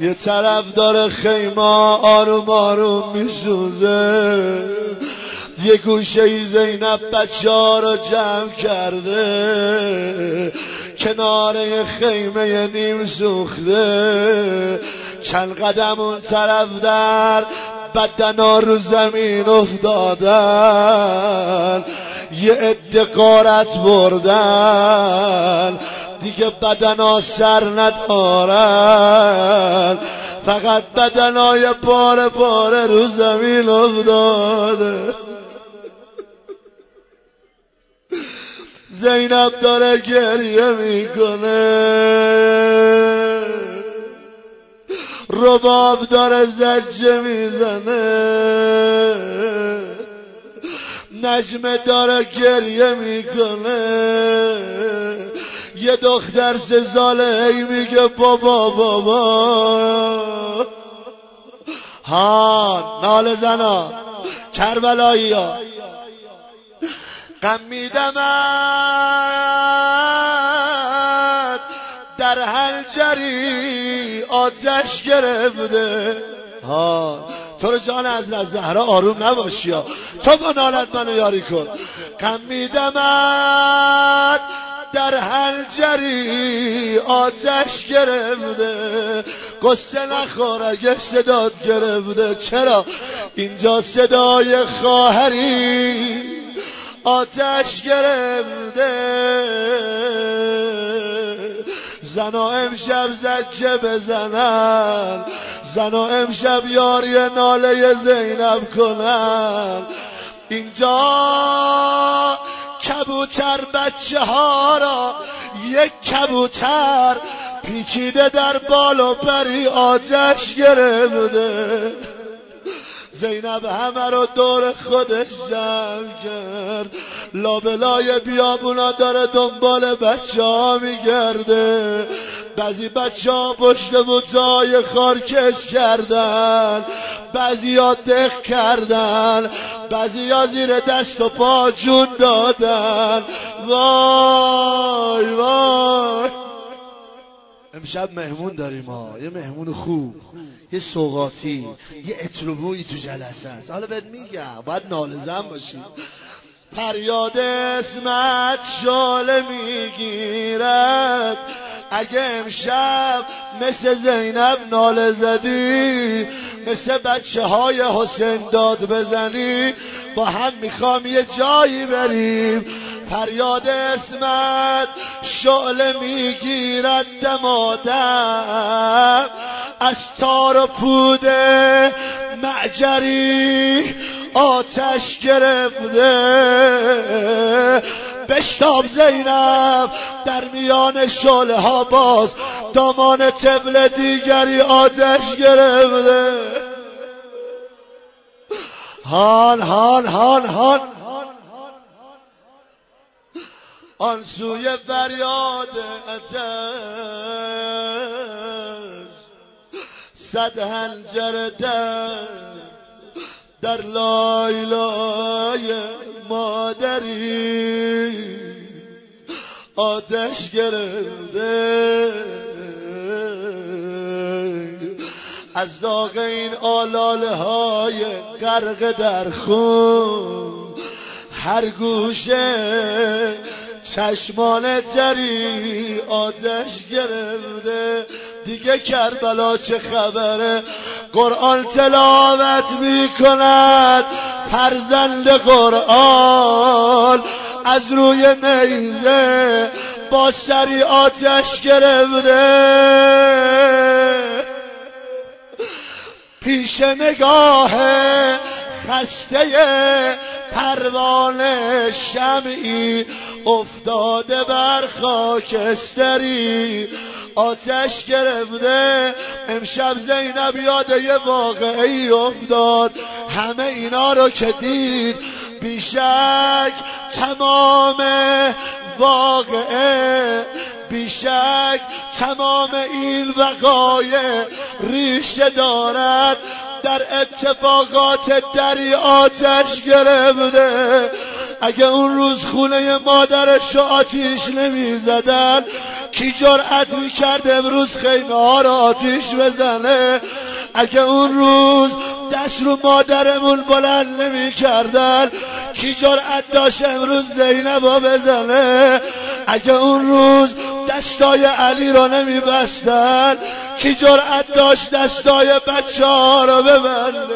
یه طرف داره خیمه آروم آروم میسوزه، یه گوشه ای زینب بچه ها رو جمع کرده کنار یه خیمه نیم سوخته. چند قدم اون طرف در بدنا رو زمین افتادن، یه عده غارت بردن، دیگه بدنا سر ندارن، فقط بدنای پاره پاره رو زمین افتاده. زینب داره گریه میکنه، رباب داره زجه میزنه، نجمه داره گریه میکنه. یه دختر 3 ساله هی میگه بابا بابا. ها ناله زنا کربلایی ها غم میدمد در حنجری آتش گرفته. ها تو رو جان حضرت زهرا آروم نباشی ها، تو با نالت منو یاری کن. غم میدمد در حنجری آتش گرفته، قصه نخور اگه صدات گرفته. چرا اینجا صدای خواهری آتش گرفته. زنا امشب زجه بزنن، زنا امشب یاری ناله زینب کنن. اینجا کبوتر بچه ها را یک کبوتر پیچیده در بال و پری آتش گرفته. زینب همه رو دور خودش جمع کرد، لابلای بیابونا داره دنبال بچه ها میگرده. بعضی بچه ها پشت بوتای خارکش کردن، بعضی ها دق کردن، بعضی ها زیر دست و پا جون دادن. وای وای امشب مهمون داریم ها، یه مهمون خوب، یه سوغاتی، یه اطربویی تو جلسه است. حالا بهت میگم باید نالزن باشی. فریاد اسمت شاله میگیرد، اگه امشب مثل زینب ناله زدی، مثل بچه های حسین داد بزنی، با هم میخوام یه جایی بریم. فریاد اسمت شعله میگیرد دمادم، از تار و پود معجری آتش گرفته. بشتاب زینب در میان شعله ها باز، دامان طفل دیگری آتش گرفته. هان هان هان هان آن سوی فریاد آتش، 100 حنجر در لایلای مادری آتش گرفته. از داغ این آلاله های غرق در خون، هر گوشه چشمان تری آتش گرفته. دیگه کربلا چه خبره؟ قرآن تلاوت میکند فرزند قرآن، از روی نیزه با سری آتش گرفته. پیش نگاه خسته پروانه شمعی افتاده بر خاکستری آتش گرفته. امشب زینب یاد یه واقعی افتاد، همه اینا رو که دید بیشک تمام واقعه، بیشک تمام این وقایع ریشه دارد در اتفاقات دری آتش گرفته. اگه اون روز خونه مادرش آتیش نمی زدن کی جرأت میکرد امروز خیمه ها را آتیش بزنه؟ اگه اون روز دست رو مادرمون بلند نمی کردن کی جرأت داشت امروز زینب رو بزنه؟ اگه اون روز دستای علی رو نمی بستن کی جرأت داشت دستای بچه ها رو ببنده؟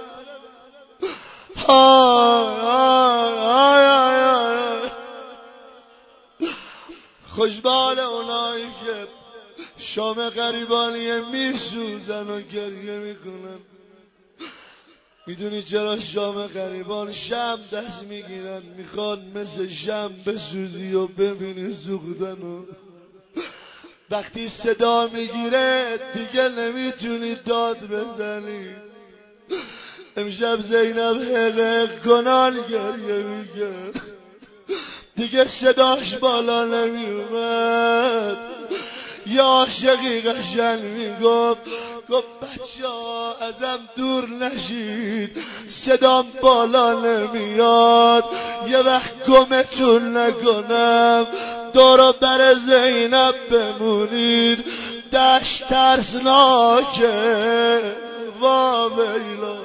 خوشبال اونایی که شام غریبانی میسوزن و گریه میکنن. میدونی چرا شام غریبان شم دست میگیرن؟ میخوان مثل شم بسوزی و ببینی سوختن و وقتی صدا میگیره دیگه نمیتونی داد بزنی. امشب زینب حقق کنان گریه میکرد، دیگه صداش بالا نمیومد. یا عاشقی قشنگ میگفت بچه ها ازم دور نشید، صدام بالا نمیاد، یه وقت گمتون نکنم، دور بر زینب بمونید، دشت ترسناکه وا ویلا.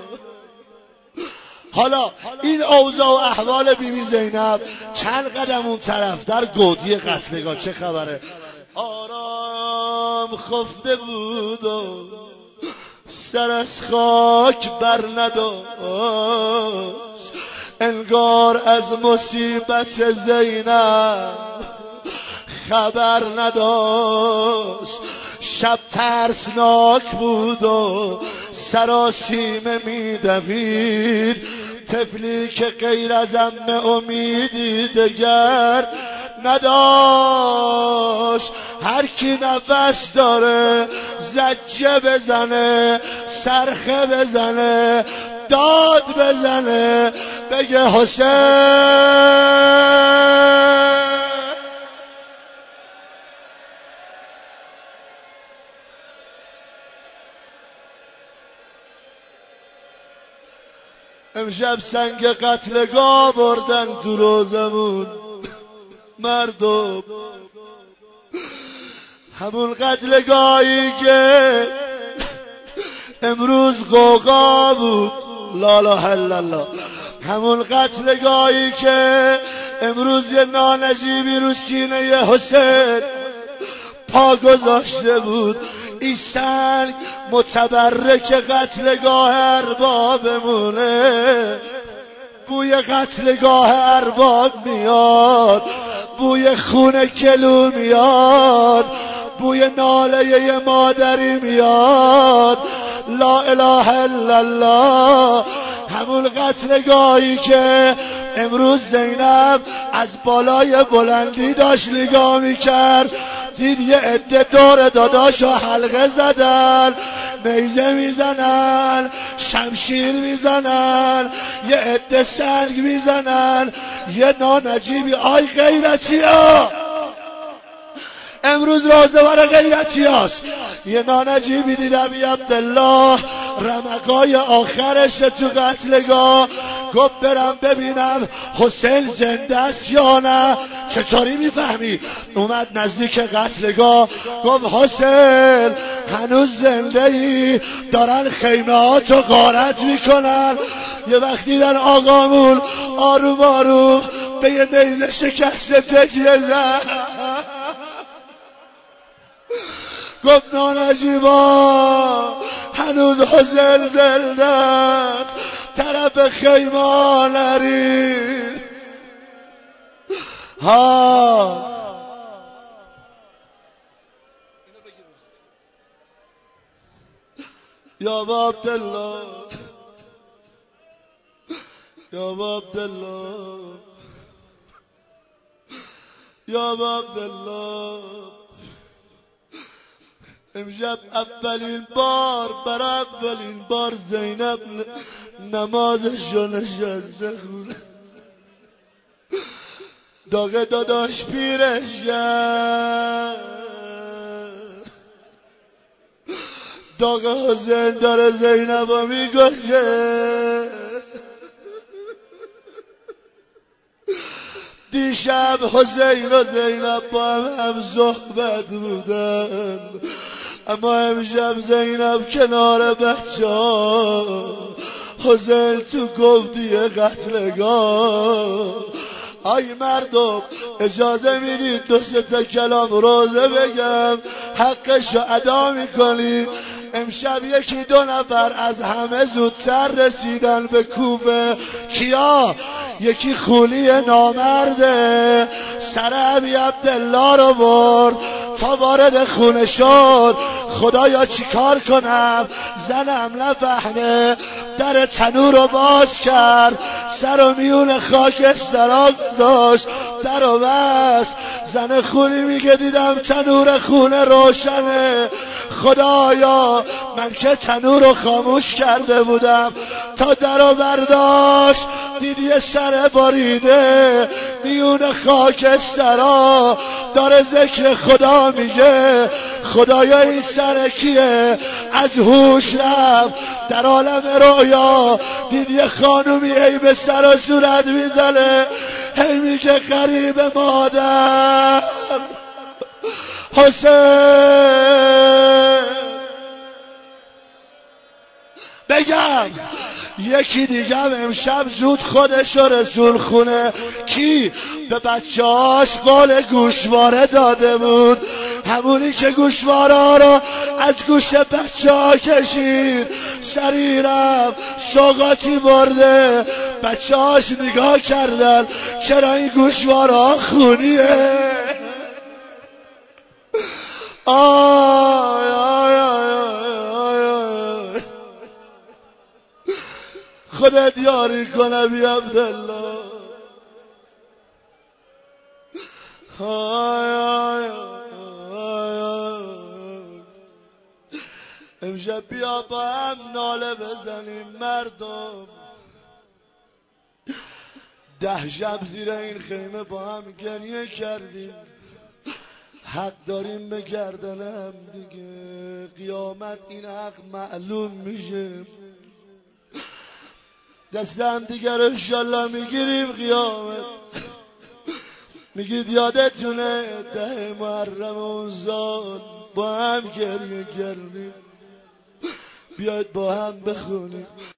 حالا این اوضاع و احوال بیبی زینب چند قدم اون طرف در گودی قتلگاه چه خبره؟ آرام خفته بود و سر از خاک بر نداشت، انگار از مصیبت زینب خبر نداشت. شب ترسناک بود و سراسیمه میدوید، طفلی که غیر از عمه امیدی دگر نداشت. هر کی نفس داره زجه بزنه، صرخه بزنه، داد بزنه، بگه حسین. امشب سنگ قتلگاه بردن تو روزمون مردم، همون قتلگاهی که امروز قوقا بود، لا اله الا الله، همون قتلگاهی که امروز یه نانجیبی رو سینه حسین پا گذاشته بود. این سنگ متبرک قتلگاه اربابمونه، بوی قتلگاه ارباب میاد، بوی خون کلو میاد، بوی ناله ی مادری میاد. لا اله الا الله. همون قتلگاهی که امروز زینب از بالای بلندی داشت نگاه میکرد، دید یه عده دور داداشو حلقه زدن، نیزه میزنن، شمشیر میزنن، یه عده سنگ میزنن. یه نانجیبی، آی غیرتی ها، امروز روزوار غیرتی هاست، یه نانجیبی دیدم ای عبدالله رمقای آخرش تو قتلگاه، گفت برم ببینم حسین زنده است یا نه. چطوری میفهمی؟ اومد نزدیک قتلگاه، گفت حسین هنوز زنده ای، دارن خیمه ها تو غارت میکنن. یه وقت دیدن آقامون آروم آروم به یه نیزه شکسته تکیه زد، گفت نانجیبا هنوز حسین زنده است، طرف خیمه نرید. ها یا با عبدالله، یا با عبدالله، یا با عبدالله. امشب اولین بار، برای اولین بار زینب نمازشو نشسته خونه. داغ داداش پیرش کرد، داغ حسین داره زینبو میگوشه. دیشب حسین و زینب با هم صحبت بودن، اما امشب زینب کنار بچه ها، حسین تو گفتی قتلگاه. آی مردم اجازه میدید دو سه تا کلام روزه بگم حقشو ادا میکنید؟ امشب یکی دو نفر از همه زودتر رسیدن به کوفه. کیا؟ یکی خولی نامرده سر ابی عبدالله رو برد تا وارد خونه شد. خدایا چیکار کنم؟ زنم نفهمه. در تنور رو باز کرد، سر و میون خاکسترا گذاشت، در و بس. زن خولی میگه دیدم تنور خونه روشنه. خدایا من که تنور رو خاموش کرده بودم، تا در و برداشت دید یه سر باریده میون خاکسترا داره ذکر خدا میگه. خدایا این سر کیه؟ از هوش رفت، در عالم رویا دید یه خانومی ای به سر و صورت میزنه، هی میگه غریب مادر حسین. بگم یکی دیگم امشب زود خودش رو رسول خونه. کی؟ به بچه‌هاش قول گوشواره داده بود، همونی که گوشواره رو از گوش بچه‌ها کشید. سریع رفت سوغاتی برده. بچه‌هاش نگاه کردن چرا این گوشواره خونیه؟ آی آی آی آی آی. خودت یاری کنه بی عبدالله. آی آی آی. امشب بیا با هم ناله بزنیم مردم. 10 شب زیر این خیمه با هم گریه کردیم، حق داریم به گردنم دیگه. قیامت این حق معلوم میشه، دست هم دیگر انشالله میگیریم قیامت. میگید یادتونه 10 محرم اون سال با هم گریه کردیم، بیاید با هم بخونیم.